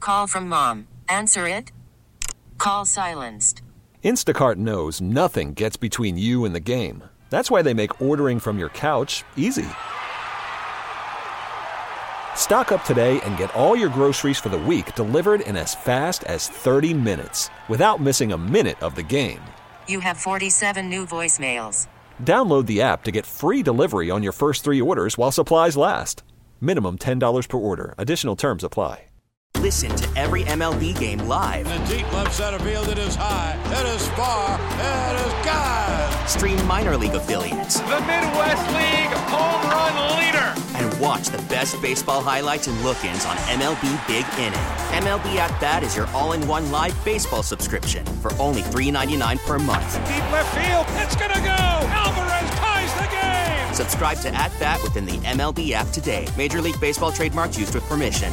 Call from mom. Answer it. Call silenced. Instacart knows nothing gets between you and the game. That's why they make ordering from your couch easy. Stock up today and get all your groceries for the week delivered in as fast as 30 minutes without missing a minute of the game. You have 47 new voicemails. Download the app to get free delivery on your first 3 orders while supplies last. Minimum $10 per order. Additional terms apply. Listen to every MLB game live. In the deep left center field, it is high, it is far, it is gone. Stream minor league affiliates. The Midwest League home run leader. And watch the best baseball highlights and look-ins on MLB Big Inning. MLB At Bat is your all-in-one live baseball subscription for only $3.99 per month. Deep left field, it's gonna go. Alvarez ties the game. Subscribe to At Bat within the MLB app today. Major League Baseball trademarks used with permission.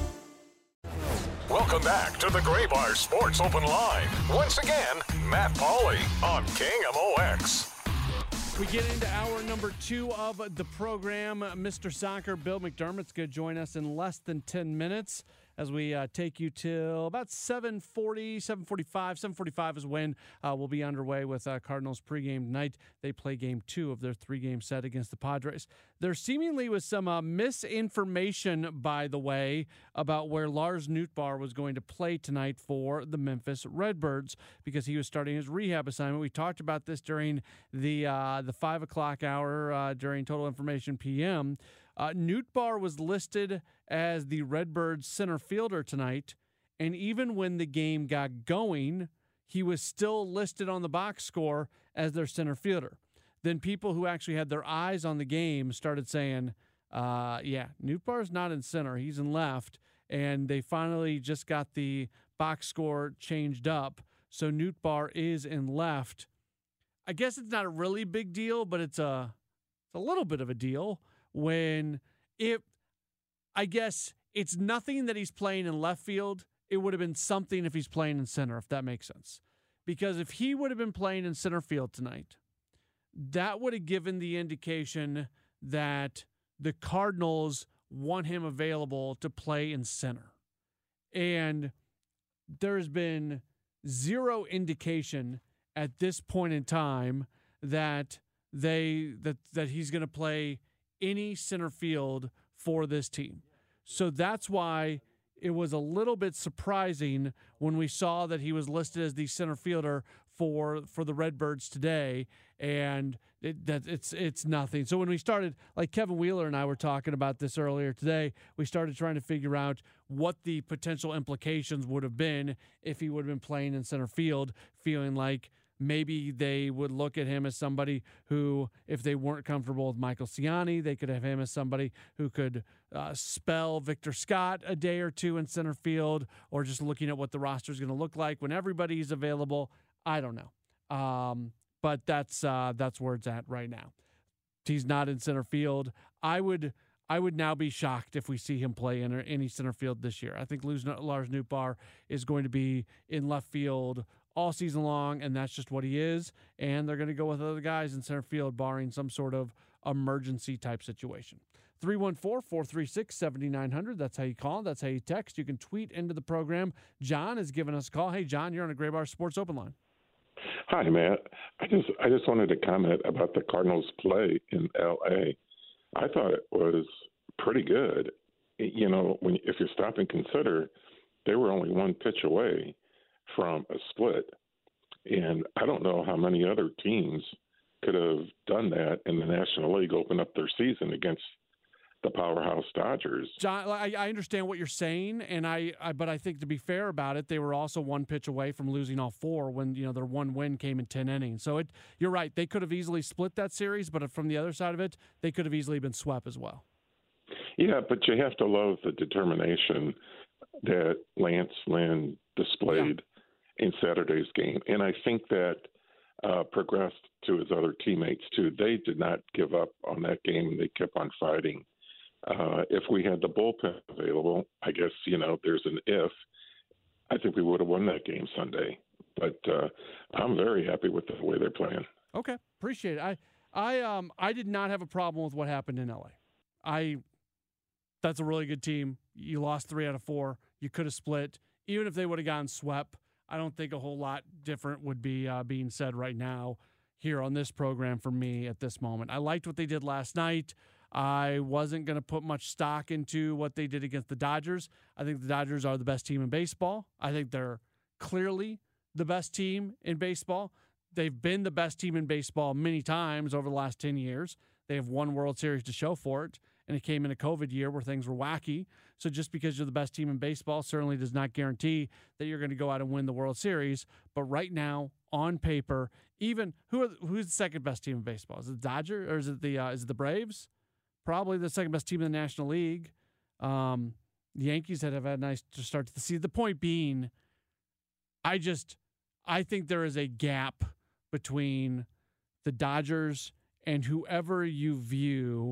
Welcome back to the Gray Bar Sports Open Line. Once again, Matt Pauley on KMOX. We get into hour number 2 of the program. Mr. Soccer, Bill McDermott's going to join us in less than 10 minutes as we take you till about 7:40, 7:45. 7:45 is when we'll be underway with Cardinals pregame tonight. They play game 2 of their 3-game set against the Padres. There seemingly was some misinformation, by the way, about where Lars Nootbaar was going to play tonight for the Memphis Redbirds because he was starting his rehab assignment. We talked about this during the 5 o'clock hour during Total Information PM. Nootbaar was listed as the Redbirds center fielder tonight, and even when the game got going, he was still listed on the box score as their center fielder. Then people who actually had their eyes on the game started saying, Nootbaar's not in center, he's in left, and they finally just got the box score changed up, so Nootbaar is in left. I guess it's not a really big deal, but it's a little bit of a deal I guess it's nothing that he's playing in left field. It would have been something if he's playing in center, if that makes sense. Because if he would have been playing in center field tonight, that would have given the indication that the Cardinals want him available to play in center. And there's been zero indication at this point in time that he's going to play any center field for this team. So that's why it was a little bit surprising when we saw that he was listed as the center fielder for the Redbirds today, and it's nothing. So when we started, like Kevin Wheeler and I were talking about this earlier today, we started trying to figure out what the potential implications would have been if he would have been playing in center field, feeling like maybe they would look at him as somebody who, if they weren't comfortable with Michael Ciani, they could have him as somebody who could spell Victor Scott a day or two in center field, or just looking at what the roster is going to look like when everybody's available. I don't know. But that's where it's at right now. He's not in center field. I would now be shocked if we see him play in any center field this year. I think Lars Nootbaar is going to be in left field all season long, and that's just what he is. And they're going to go with other guys in center field, barring some sort of emergency type situation. 314-436-7900. That's how you call. That's how you text. You can tweet into the program. John has given us a call. Hey, John, you're on a Gray Bar Sports Open Line. Hi, Matt. I just wanted to comment about the Cardinals' play in L.A. I thought it was pretty good. You know, if you stop and consider, they were only one pitch away from a split. And I don't know how many other teams could have done that in the National League, open up their season against the powerhouse Dodgers. John, I understand what you're saying, and but I think to be fair about it, they were also one pitch away from losing all 4 when their one win came in 10 innings. So you're right, they could have easily split that series, but from the other side of it, they could have easily been swept as well. Yeah, but you have to love the determination that Lance Lynn displayed in Saturday's game, and I think that progressed to his other teammates too. They did not give up on that game, and they kept on fighting. If we had the bullpen available, I guess, there's an if. I think we would have won that game Sunday. But I'm very happy with the way they're playing. Okay, appreciate it. I did not have a problem with what happened in LA. That's a really good team. You lost 3 out of 4. You could have split. Even if they would have gotten swept, I don't think a whole lot different would be being said right now here on this program for me at this moment. I liked what they did last night. I wasn't going to put much stock into what they did against the Dodgers. I think the Dodgers are the best team in baseball. I think they're clearly the best team in baseball. They've been the best team in baseball many times over the last 10 years. They have won World Series to show for it, and it came in a COVID year where things were wacky. So just because you're the best team in baseball certainly does not guarantee that you're going to go out and win the World Series. But right now, on paper, even who's the second best team in baseball? Is it the Dodgers or is it the Braves? Probably the second best team in the National League. The Yankees have had a nice start to the season. The point being, I think there is a gap between the Dodgers and whoever you view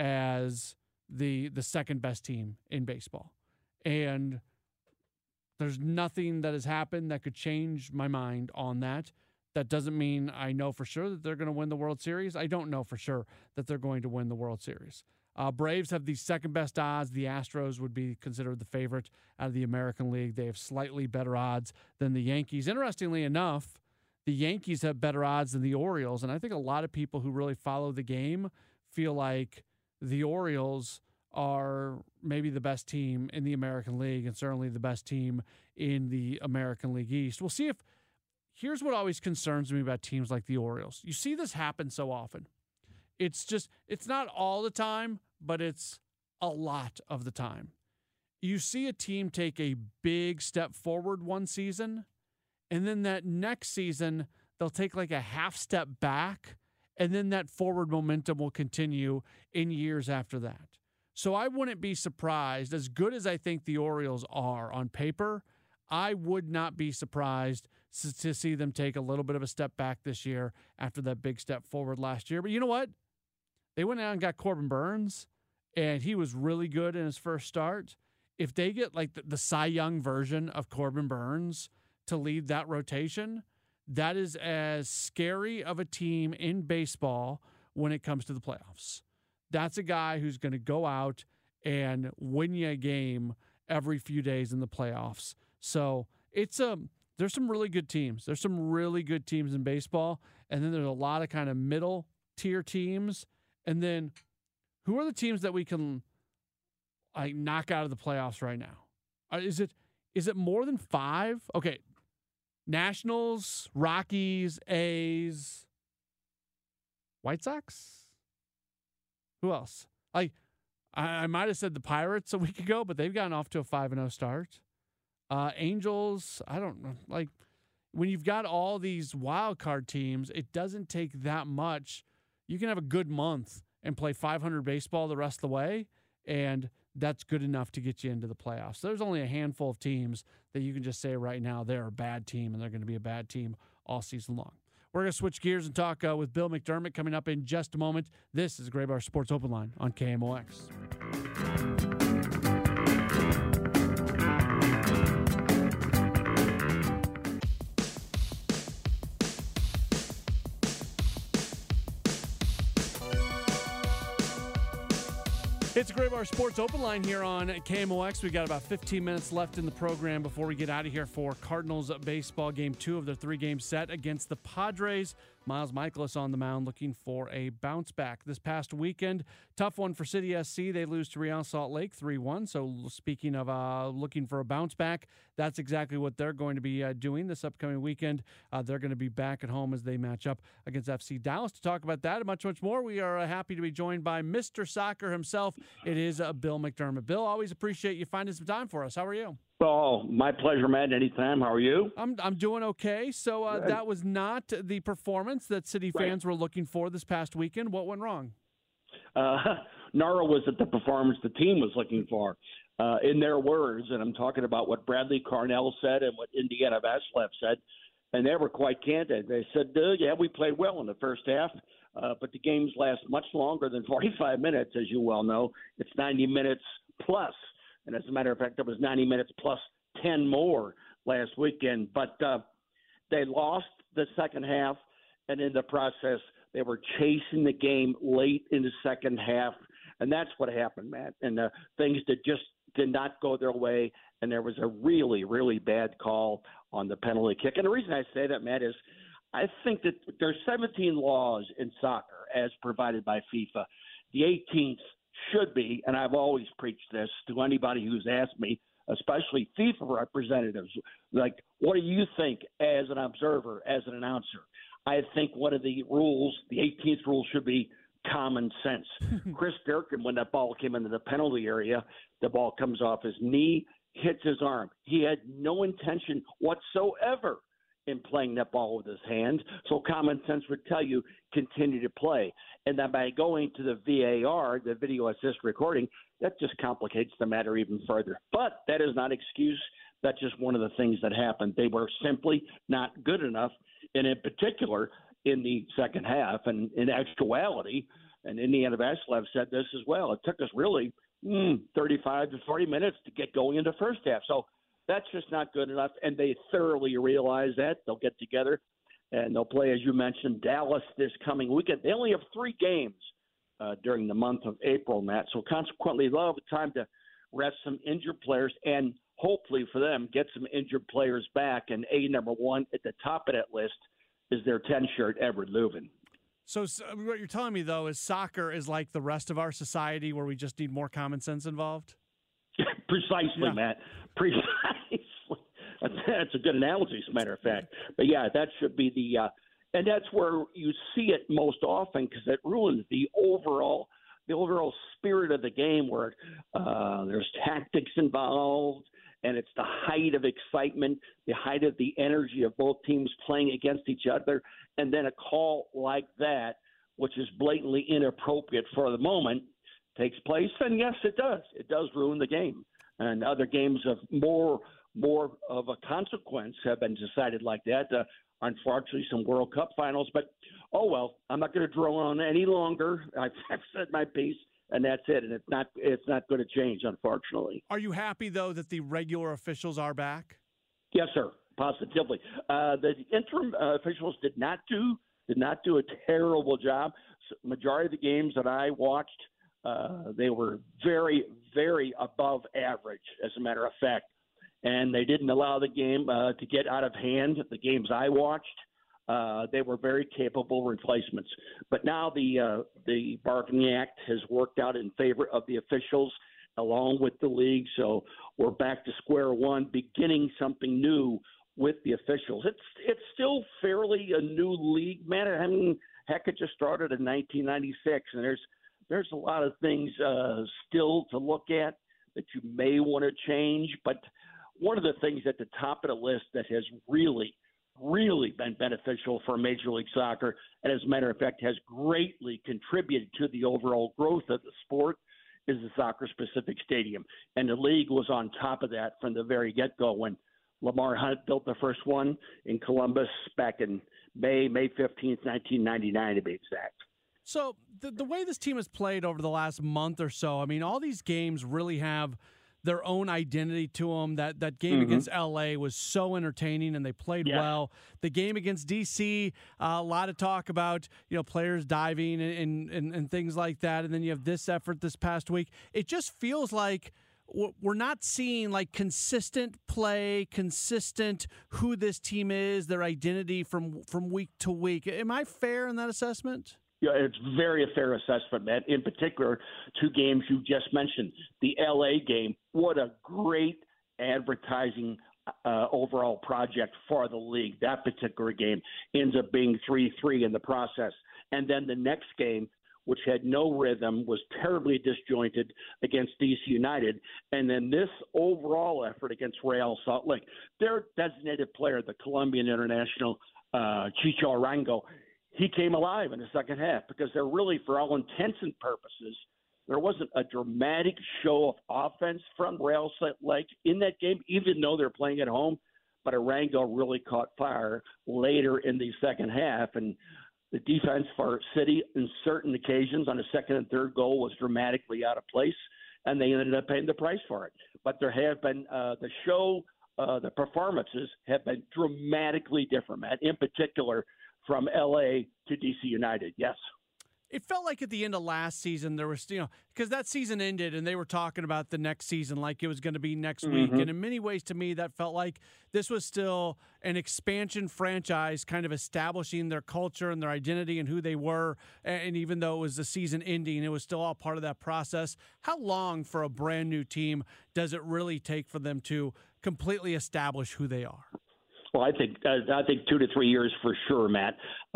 as the second best team in baseball. And there's nothing that has happened that could change my mind on that. That doesn't mean I know for sure that they're going to win the World Series. I don't know for sure that they're going to win the World Series. Braves have the second best odds. The Astros would be considered the favorite out of the American League. They have slightly better odds than the Yankees. Interestingly enough, the Yankees have better odds than the Orioles, and I think a lot of people who really follow the game feel like the Orioles are maybe the best team in the American League and certainly the best team in the American League East. We'll see if – here's what always concerns me about teams like the Orioles. You see this happen so often. It's not all the time, but it's a lot of the time. You see a team take a big step forward one season, and then that next season, they'll take like a half step back, and then that forward momentum will continue in years after that. So I wouldn't be surprised, as good as I think the Orioles are on paper, I would not be surprised to see them take a little bit of a step back this year after that big step forward last year. But you know what? They went out and got Corbin Burns, and he was really good in his first start. If they get like the Cy Young version of Corbin Burns to lead that rotation, that is as scary of a team in baseball when it comes to the playoffs. That's a guy who's going to go out and win you a game every few days in the playoffs. So there's some really good teams. There's some really good teams in baseball, and then there's a lot of kind of middle tier teams. And then who are the teams that we can like knock out of the playoffs right now? Is it more than 5? Okay. Nationals, Rockies, A's, White Sox? Who else? I might have said the Pirates a week ago, but they've gotten off to a 5-0 start. Angels, I don't know. Like, when you've got all these wild card teams, it doesn't take that much. You can have a good month and play 500 baseball the rest of the way, and that's good enough to get you into the playoffs. There's only a handful of teams that you can just say right now they're a bad team, and they're going to be a bad team all season long. We're going to switch gears and talk with Bill McDermott coming up in just a moment. This is Gray Bar Sports Open Line on KMOX. It's Gray Bar Sports Open Line here on KMOX. We've got about 15 minutes left in the program before we get out of here for Cardinals baseball game 2 of their 3-game set against the Padres. Miles Mikolas on the mound looking for a bounce back. This past weekend, tough one for City SC. They lose to Real Salt Lake 3-1. So speaking of looking for a bounce back, that's exactly what they're going to be doing this upcoming weekend. They're going to be back at home as they match up against FC Dallas. To talk about that and much, much more, we are happy to be joined by Mr. Soccer himself. It is Bill McDermott. Bill, always appreciate you finding some time for us. How are you? Oh, my pleasure, Matt. Anytime. How are you? I'm doing okay. So that was not the performance that City fans were looking for this past weekend. What went wrong? Nara was at the performance the team was looking for. In their words, and I'm talking about what Bradley Carnell said and what Indiana Vasiliev said, and they were quite candid. They said, yeah, we played well in the first half, but the games last much longer than 45 minutes, as you well know. It's 90 minutes plus. And as a matter of fact, it was 90 minutes plus 10 more last weekend. But they lost the second half, and in the process, they were chasing the game late in the second half. And that's what happened, Matt. And things that just did not go their way, and there was a really, really bad call on the penalty kick. And the reason I say that, Matt, is I think that there's 17 laws in soccer as provided by FIFA. The 18th should be, and I've always preached this to anybody who's asked me, especially FIFA representatives, like, what do you think as an observer, as an announcer? I think one of the rules, the 18th rule, should be common sense. Chris Durkin, when that ball came into the penalty area, the ball comes off his knee, hits his arm. He had no intention whatsoever in playing that ball with his hand. So common sense would tell you continue to play. And then by going to the VAR, the video assist recording, that just complicates the matter even further. But that is not an excuse. That's just one of the things that happened. They were simply not good enough. And in particular, in the second half, and in actuality, and Indiana Vassilev said this as well, it took us really 35 to 40 minutes to get going in the first half. So that's just not good enough, and they thoroughly realize that. They'll get together, and they'll play, as you mentioned, Dallas this coming weekend. They only have 3 games during the month of April, Matt. So consequently, they'll have time to rest some injured players and hopefully for them get some injured players back. And number one at the top of that list is their 10 shirt, Everett Leuven. So what you're telling me, though, is soccer is like the rest of our society where we just need more common sense involved? Precisely, Matt. Precisely. That's a good analogy, as a matter of fact. But, yeah, that should be the and that's where you see it most often because it ruins the overall spirit of the game where there's tactics involved and it's the height of excitement, the height of the energy of both teams playing against each other, and then a call like that, which is blatantly inappropriate for the moment, takes place, and yes, it does. It does ruin the game. And other games of more of a consequence have been decided like that. Unfortunately, some World Cup finals. But, oh, well, I'm not going to drone on any longer. I've said my piece, and that's it. And it's not going to change, unfortunately. Are you happy, though, that the regular officials are back? Yes, sir, positively. The interim officials did not do a terrible job. Majority of the games that I watched, they were very, very above average, as a matter of fact. And they didn't allow the game to get out of hand. The games I watched, they were very capable replacements. But now the Bargaining Act has worked out in favor of the officials along with the league. So we're back to square one, beginning something new with the officials. It's still fairly a new league, man. I mean, heck, it just started in 1996, and there's a lot of things still to look at that you may want to change. But one of the things at the top of the list that has really, really been beneficial for Major League Soccer, and as a matter of fact has greatly contributed to the overall growth of the sport, is the soccer-specific stadium. And the league was on top of that from the very get-go when Lamar Hunt built the first one in Columbus back in May 15th, 1999 to be exact. So the way this team has played over the last month or so, I mean, all these games really have their own identity to them. That game against LA was so entertaining, and they played well. The game against DC, a lot of talk about players diving and things like that. And then you have this effort this past week. It just feels like we're not seeing like consistent play, consistent who this team is, their identity from week to week. Am I fair in that assessment? Yeah, it's very a fair assessment, Matt. In particular, 2 games you just mentioned. The LA game, what a great advertising overall project for the league. That particular game ends up being 3-3 in the process. And then the next game, which had no rhythm, was terribly disjointed against DC United. And then this overall effort against Real Salt Lake, their designated player, the Colombian international, Chicho Arango, he came alive in the second half because they're really, for all intents and purposes, there wasn't a dramatic show of offense from Real Salt Lake in that game, even though they're playing at home. But Arango really caught fire later in the second half. And the defense for City in certain occasions on the second and third goal was dramatically out of place, and they ended up paying the price for it. But there have been the performances have been dramatically different, Matt, in particular from L.A. to D.C. United, yes. It felt like at the end of last season there was, because that season ended and they were talking about the next season like it was going to be next week. And in many ways, to me, that felt like this was still an expansion franchise kind of establishing their culture and their identity and who they were. And even though it was the season ending, it was still all part of that process. How long for a brand new team does it really take for them to completely establish who they are? Well, I think 2 to 3 years for sure, Matt.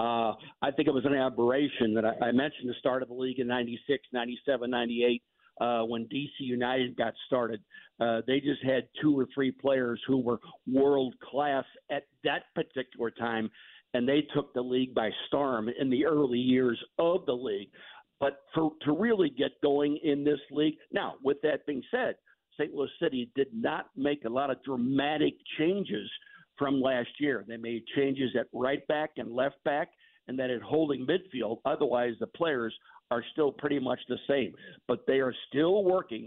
I think it was an aberration that I mentioned the start of the league in 96, 97, 98 when DC United got started. They just had 2 or 3 players who were world class at that particular time, and they took the league by storm in the early years of the league. But to really get going in this league, now, with that being said, St. Louis City did not make a lot of dramatic changes from last year. They made changes at right back and left back, and then at holding midfield. Otherwise, the players are still pretty much the same. But they are still working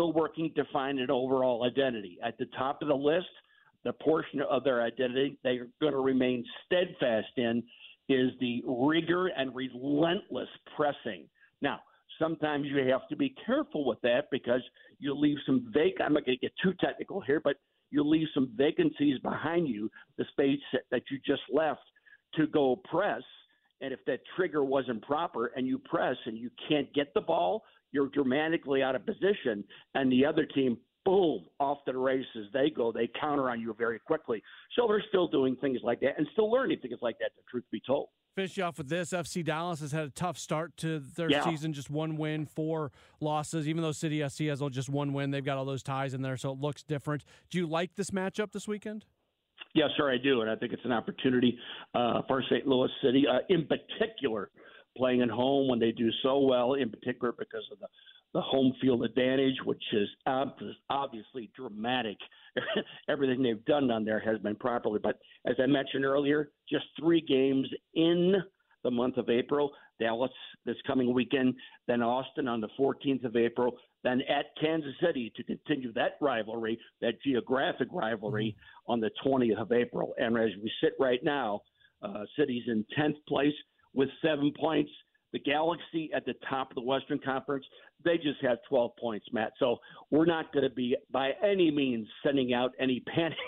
to find an overall identity. At the top of the list, the portion of their identity they are going to remain steadfast in is the rigor and relentless pressing. Now, sometimes you have to be careful with that because you leave some I'm not going to get too technical here, but you leave some vacancies behind you, the space that you just left to go press. And if that trigger wasn't proper and you press and you can't get the ball, you're dramatically out of position. And the other team, boom, off to the races they go. They counter on you very quickly. So they're still doing things like that and still learning things like that, the truth be told. Finish you off with this. FC Dallas has had a tough start to their season, just 1 win, 4 losses. Even though City SC has just 1 win, they've got all those ties in there, so it looks different. Do you like this matchup this weekend? Yes, sir, I do, and I think it's an opportunity for St. Louis City, in particular, playing at home when they do so well, in particular because of the home field advantage, which is obviously dramatic. Everything they've done down there has been properly. But as I mentioned earlier, just 3 games in the month of April. Dallas this coming weekend, then Austin on the 14th of April, then at Kansas City to continue that rivalry, that geographic rivalry on the 20th of April. And as we sit right now, City's in 10th place with 7 points. The Galaxy at the top of the Western Conference, they just have 12 points, Matt. So we're not going to be by any means sending out any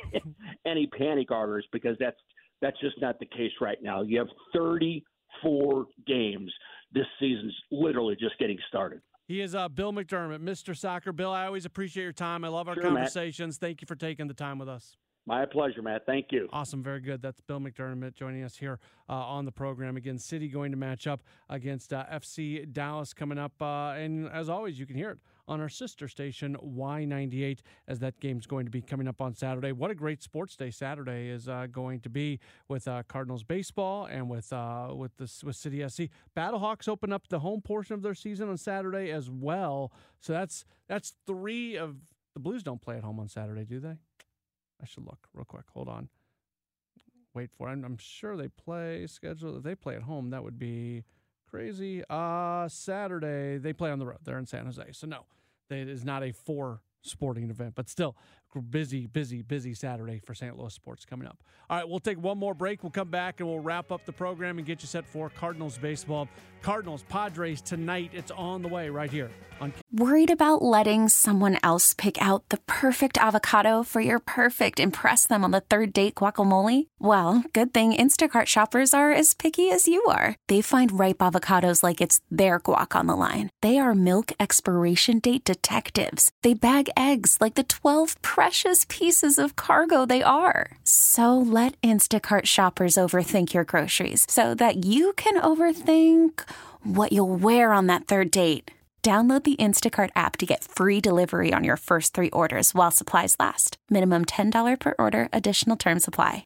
panic orders because that's just not the case right now. You have 34 games. This season's literally just getting started. He is Bill McDermott, Mr. Soccer. Bill, I always appreciate your time. I love our conversations. Matt. Thank you for taking the time with us. My pleasure, Matt. Thank you. Awesome. Very good. That's Bill McDermott joining us here on the program. Again, City going to match up against FC Dallas coming up. And as always, you can hear it on our sister station, Y98, as that game's going to be coming up on Saturday. What a great sports day Saturday is going to be with Cardinals baseball and with City SC. Battlehawks open up the home portion of their season on Saturday as well. So that's 3 of the Blues don't play at home on Saturday, do they? I should look real quick. Hold on. Wait for it. I'm sure they play schedule. If they play at home, that would be crazy. Saturday, they play on the road. They're in San Jose. So, no, it is not a 4 sporting event, but still busy Saturday for St. Louis sports coming up. All right, we'll take one more break. We'll come back and we'll wrap up the program and get you set for Cardinals baseball. Cardinals, Padres tonight. It's on the way right here on. Worried about letting someone else pick out the perfect avocado for your perfect impress them on the 3rd date guacamole? Well, good thing Instacart shoppers are as picky as you are. They find ripe avocados like it's their guac on the line. They are milk expiration date detectives. They bag eggs like the 12 precious pieces of cargo they are. So let Instacart shoppers overthink your groceries so that you can overthink what you'll wear on that 3rd date. Download the Instacart app to get free delivery on your first 3 orders while supplies last. Minimum $10 per order. Additional terms apply.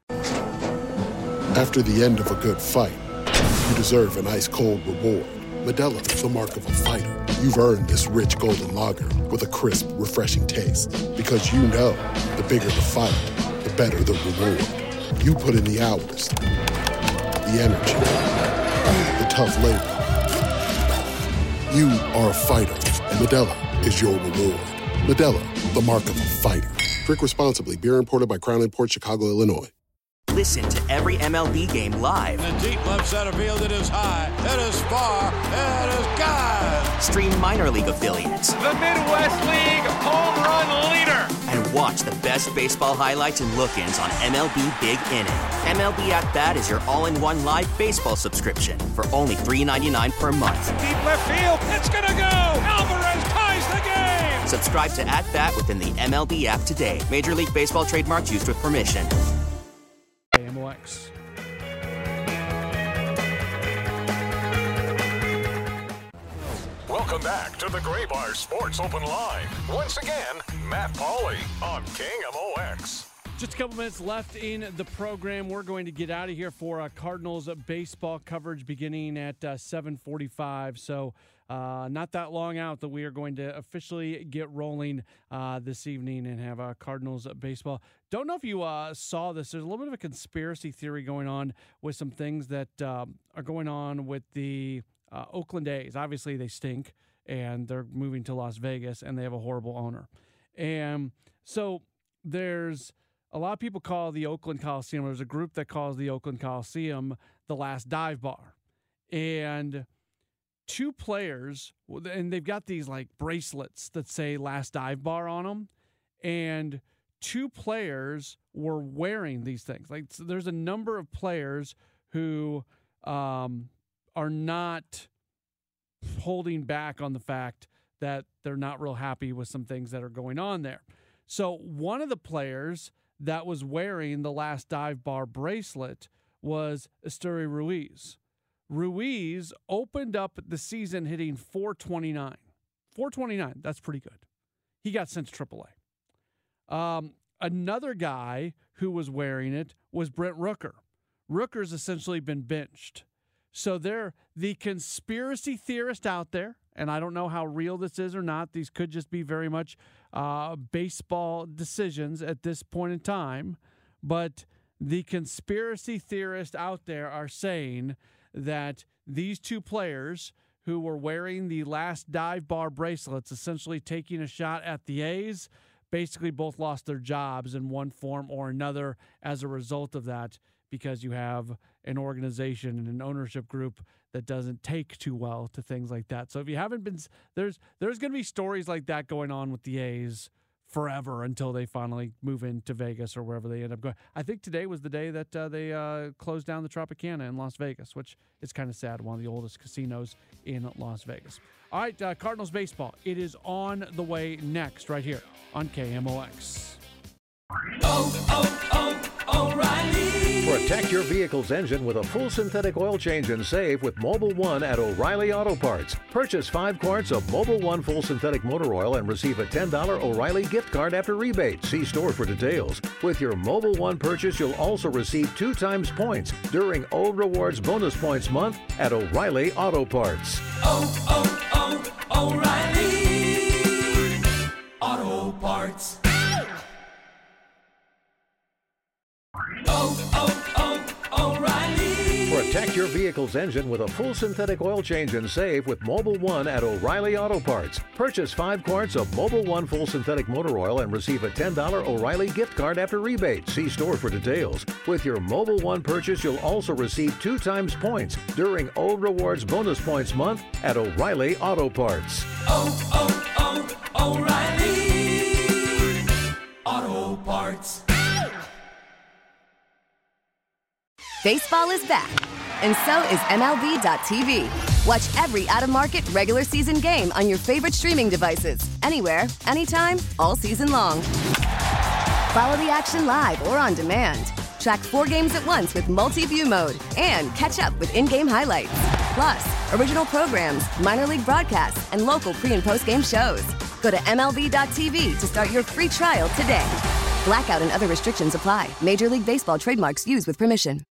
After the end of a good fight, you deserve an ice-cold reward. Modelo is the mark of a fighter. You've earned this rich golden lager with a crisp, refreshing taste. Because you know, the bigger the fight, the better the reward. You put in the hours, the energy, the tough labor. You are a fighter, and Modelo is your reward. Modelo, the mark of a fighter. Drink responsibly. Beer imported by Crown Imports, Chicago, Illinois. Listen to every MLB game live. In the deep left center field, it is high, it is far, it is gone. Stream minor league affiliates. The Midwest League home run leader. And watch the best baseball highlights and look-ins on MLB Big Inning. MLB At Bat is your all-in-one live baseball subscription for only $3.99 per month. Deep left field, it's gonna go. Alvarez ties the game. Subscribe to At Bat within the MLB app today. Major League Baseball trademarks used with permission. KMOX. Welcome back to the Graybar Sports Open Line. Once again, Matt Pauley on King MOX. Just a couple minutes left in the program. We're going to get out of here for Cardinals baseball coverage beginning at 7:45. So not that long out that we are going to officially get rolling this evening and have Cardinals baseball. Don't know if you saw this. There's a little bit of a conspiracy theory going on with some things that are going on with the Oakland A's. Obviously, they stink, and they're moving to Las Vegas, and they have a horrible owner. And so there's a lot of people call the Oakland Coliseum. There's a group that calls the Oakland Coliseum the last dive bar. And two players, and they've got these like bracelets that say last dive bar on them. And two players were wearing these things. Like, so there's a number of players who are not holding back on the fact that they're not real happy with some things that are going on there. So one of the players that was wearing the last dive bar bracelet was Esteury Ruiz. Ruiz opened up the season hitting .429. .429, that's pretty good. He got sent to AAA. Another guy who was wearing it was Brent Rooker. Rooker's essentially been benched. So they're the conspiracy theorist out there, and I don't know how real this is or not. These could just be very much baseball decisions at this point in time. But the conspiracy theorists out there are saying that these two players who were wearing the last dive bar bracelets, essentially taking a shot at the A's, basically both lost their jobs in one form or another as a result of that, because you have an organization and an ownership group that doesn't take too well to things like that. So if you haven't been, there's going to be stories like that going on with the A's forever until they finally move into Vegas or wherever they end up going. I think today was the day that they closed down the Tropicana in Las Vegas, which is kind of sad, one of the oldest casinos in Las Vegas. All right, Cardinals baseball. It is on the way next right here on KMOX. O'Reilly. Protect your vehicle's engine with a full synthetic oil change and save with Mobil 1 at O'Reilly Auto Parts. Purchase 5 quarts of Mobil 1 full synthetic motor oil and receive a $10 O'Reilly gift card after rebate. See store for details. With your Mobil 1 purchase, you'll also receive 2 times points during Old Rewards Bonus Points Month at O'Reilly Auto Parts. O'Reilly Auto Parts. O'Reilly. Protect your vehicle's engine with a full synthetic oil change and save with Mobil 1 at O'Reilly Auto Parts. Purchase 5 quarts of Mobil 1 full synthetic motor oil and receive a $10 O'Reilly gift card after rebate. See store for details. With your Mobil 1 purchase, you'll also receive 2 times points during Old Rewards Bonus Points Month at O'Reilly Auto Parts. O'Reilly Auto Parts. Baseball is back, and so is MLB.tv. Watch every out-of-market regular season game on your favorite streaming devices, anywhere, anytime, all season long. Follow the action live or on demand. Track 4 games at once with multi-view mode and catch up with in-game highlights. Plus, original programs, minor league broadcasts, and local pre- and post-game shows. Go to MLB.tv to start your free trial today. Blackout and other restrictions apply. Major League Baseball trademarks used with permission.